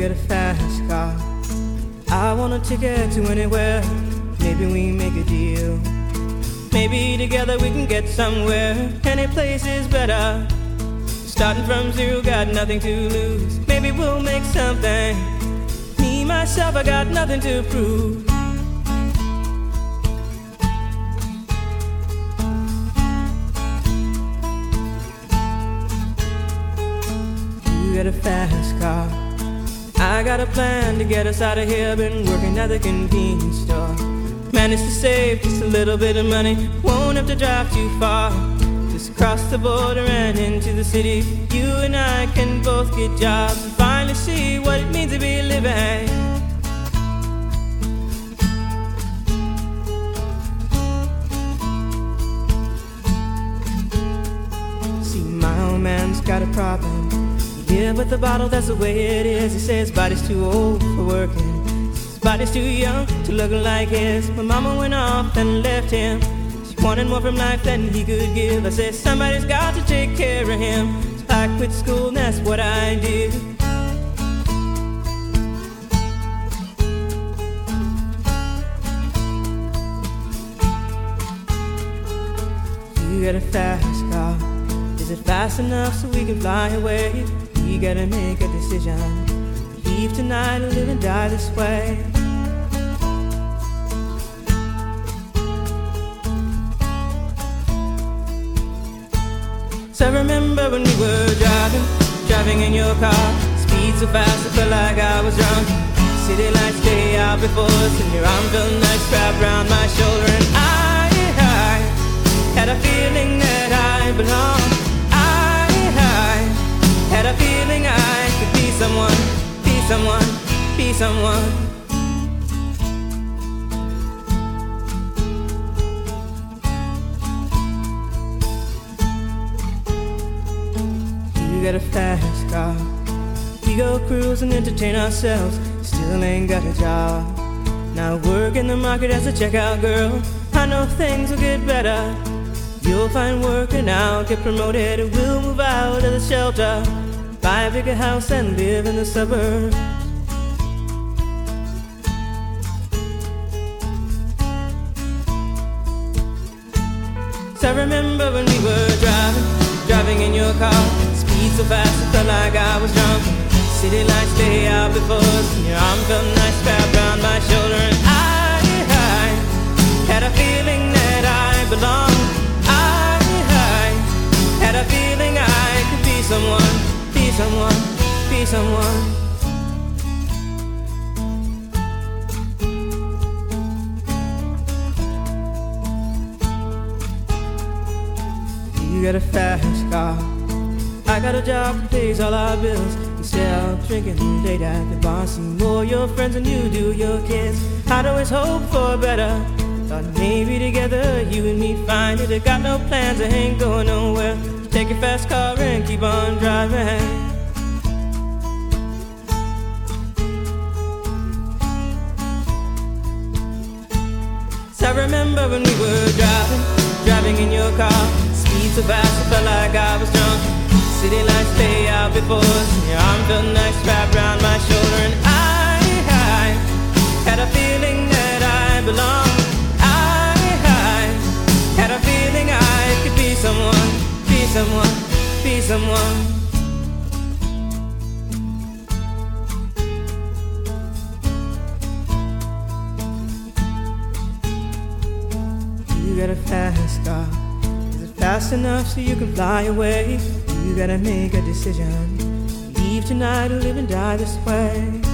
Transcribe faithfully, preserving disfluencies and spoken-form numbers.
get a fast car. I want a ticket to anywhere. Maybe we make a deal. Maybe together we can get somewhere. Any place is better. Starting from zero, got nothing to lose. Maybe we'll make something. Me, myself, I got nothing to prove. You got a fast car. I got a plan to get us out of here. Been working at the convenience store. Managed to save just a little bit of money. Won't have to drive too far. Just across the border and into the city. You and I can both get jobs and finally see what it means to be living. See, my old man's got a problem. Yeah, but the bottle, that's the way it is. He says his body's too old for working. His body's too young to look like his. My mama went off and left him. She wanted more from life than he could give. I said somebody's got to take care of him. So I quit school and that's what I did. You got a fast car. Is it fast enough so we can fly away? We gotta make a decision. Leave tonight or live and die this way. So I remember when we were driving, driving in your car. Speed so fast I felt like I was drunk. City lights day out before us, and your arm felt nice wrapped around my shoulder. And I, I had a feeling that I belonged. Had a feeling I could be someone, be someone, be someone. You got a fast car. We go cruise and entertain ourselves. Still ain't got a job. Now work in the market as a checkout girl. I know things will get better. You'll find work and I'll get promoted. We'll move out of the shelter, buy a bigger house and live in the suburbs. So I remember when we were driving, driving in your car. Speed so fast I felt like I was drunk. City lights lay out before us, and your arm felt nice wrapped around my shoulder. And I, I had a feeling that I belonged. Had a feeling I could be someone, be someone, be someone. You got a fast car. I got a job that pays all our bills. Instead of drinking late at the bar, see more your friends than you do your kids. I'd always hope for better. Thought maybe together you and me find it. I got no plans, I ain't going nowhere. Take your fast car and keep on driving. So I remember when we were driving, driving in your car. Speed so fast I felt like I was drunk. City lights lay out before us, and your arm felt nice wrapped around my shoulder. And I, I had a feeling that I belonged. I, I had a feeling I could be someone, be someone, be someone. You got a fast car. Is it fast enough so you can fly away? You gotta make a decision. Leave tonight or live and die this way.